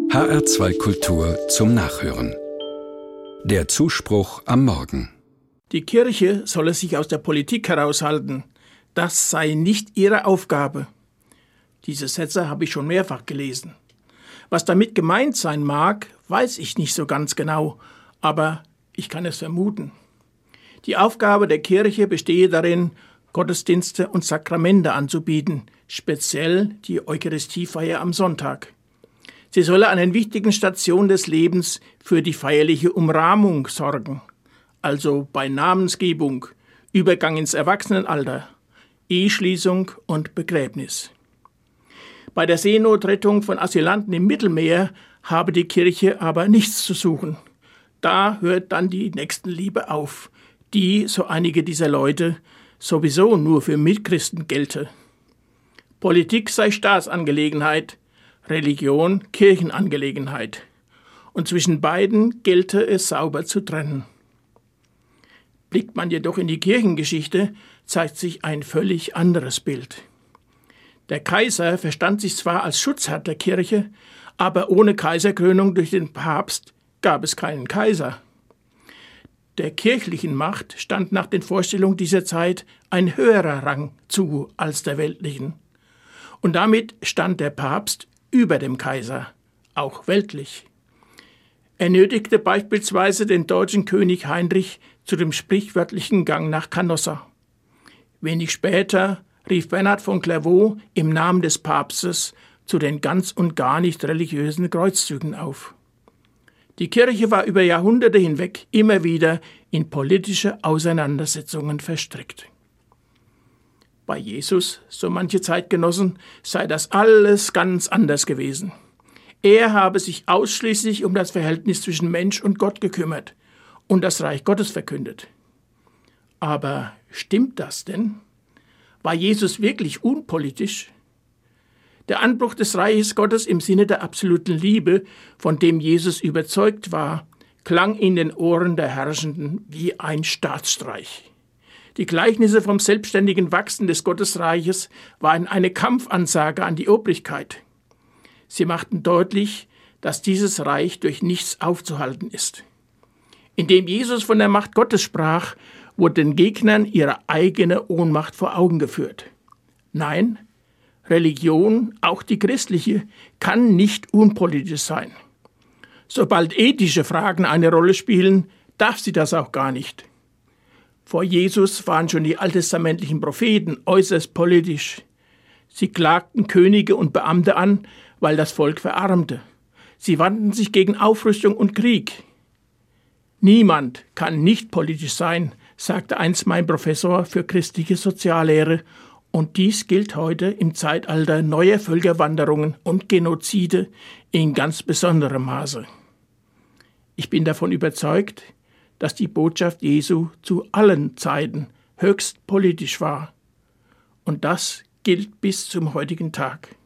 HR2 Kultur zum Nachhören. Der Zuspruch am Morgen. Die Kirche solle sich aus der Politik heraushalten. Das sei nicht ihre Aufgabe. Diese Sätze habe ich schon mehrfach gelesen. Was damit gemeint sein mag, weiß ich nicht so ganz genau, aber ich kann es vermuten. Die Aufgabe der Kirche bestehe darin, Gottesdienste und Sakramente anzubieten, speziell die Eucharistiefeier am Sonntag. Sie solle an den wichtigen Stationen des Lebens für die feierliche Umrahmung sorgen, also bei Namensgebung, Übergang ins Erwachsenenalter, Eheschließung und Begräbnis. Bei der Seenotrettung von Asylanten im Mittelmeer habe die Kirche aber nichts zu suchen. Da hört dann die Nächstenliebe auf, die, so einige dieser Leute, sowieso nur für Mitchristen gelte. Politik sei Staatsangelegenheit, Religion Kirchenangelegenheit. Und zwischen beiden gelte es sauber zu trennen. Blickt man jedoch in die Kirchengeschichte, zeigt sich ein völlig anderes Bild. Der Kaiser verstand sich zwar als Schutzherr der Kirche, aber ohne Kaiserkrönung durch den Papst gab es keinen Kaiser. Der kirchlichen Macht stand nach den Vorstellungen dieser Zeit ein höherer Rang zu als der weltlichen. Und damit stand der Papst über dem Kaiser, auch weltlich. Er nötigte beispielsweise den deutschen König Heinrich zu dem sprichwörtlichen Gang nach Canossa. Wenig später rief Bernhard von Clairvaux im Namen des Papstes zu den ganz und gar nicht religiösen Kreuzzügen auf. Die Kirche war über Jahrhunderte hinweg immer wieder in politische Auseinandersetzungen verstrickt. Bei Jesus, so manche Zeitgenossen, sei das alles ganz anders gewesen. Er habe sich ausschließlich um das Verhältnis zwischen Mensch und Gott gekümmert und das Reich Gottes verkündet. Aber stimmt das denn? War Jesus wirklich unpolitisch? Der Anbruch des Reiches Gottes im Sinne der absoluten Liebe, von dem Jesus überzeugt war, klang in den Ohren der Herrschenden wie ein Staatsstreich. Die Gleichnisse vom selbstständigen Wachsen des Gottesreiches waren eine Kampfansage an die Obrigkeit. Sie machten deutlich, dass dieses Reich durch nichts aufzuhalten ist. Indem Jesus von der Macht Gottes sprach, wurde den Gegnern ihre eigene Ohnmacht vor Augen geführt. Nein, Religion, auch die christliche, kann nicht unpolitisch sein. Sobald ethische Fragen eine Rolle spielen, darf sie das auch gar nicht. Vor Jesus waren schon die alttestamentlichen Propheten äußerst politisch. Sie klagten Könige und Beamte an, weil das Volk verarmte. Sie wandten sich gegen Aufrüstung und Krieg. Niemand kann nicht politisch sein, sagte einst mein Professor für christliche Soziallehre, und dies gilt heute im Zeitalter neuer Völkerwanderungen und Genozide in ganz besonderem Maße. Ich bin davon überzeugt, dass die Botschaft Jesu zu allen Zeiten höchst politisch war. Und das gilt bis zum heutigen Tag.